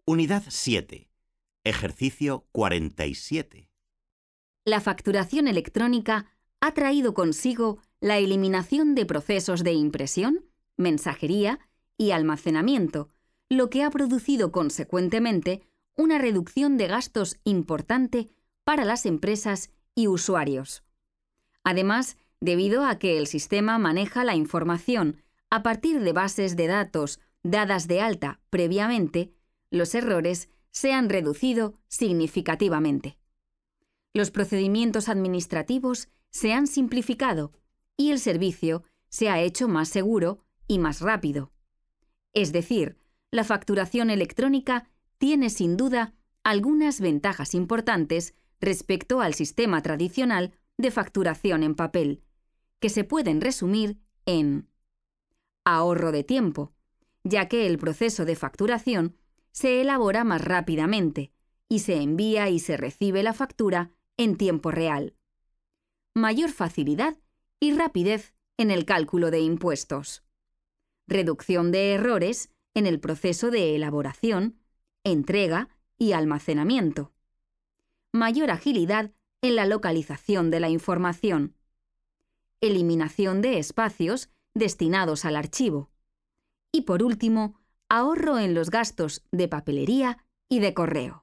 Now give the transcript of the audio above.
Unidad 7. Ejercicio 47. La facturación electrónica ha traído consigo la eliminación de procesos de impresión, mensajería y almacenamiento, lo que ha producido consecuentemente una reducción de gastos importante para las empresas y usuarios. Además, debido a que el sistema maneja la información a partir de bases de datos dadas de alta previamente, los errores se han reducido significativamente. Los procedimientos administrativos se han simplificado y el servicio se ha hecho más seguro y más rápido. Es decir, la facturación electrónica tiene sin duda algunas ventajas importantes respecto al sistema tradicional de facturación en papel, que se pueden resumir en ahorro de tiempo, ya que el proceso de facturación se elabora más rápidamente y se envía y se recibe la factura en tiempo real. Mayor facilidad y rapidez en el cálculo de impuestos. Reducción de errores en el proceso de elaboración, entrega y almacenamiento. Mayor agilidad en la localización de la información. Eliminación de espacios destinados al archivo. Y por último, ahorro en los gastos de papelería y de correo.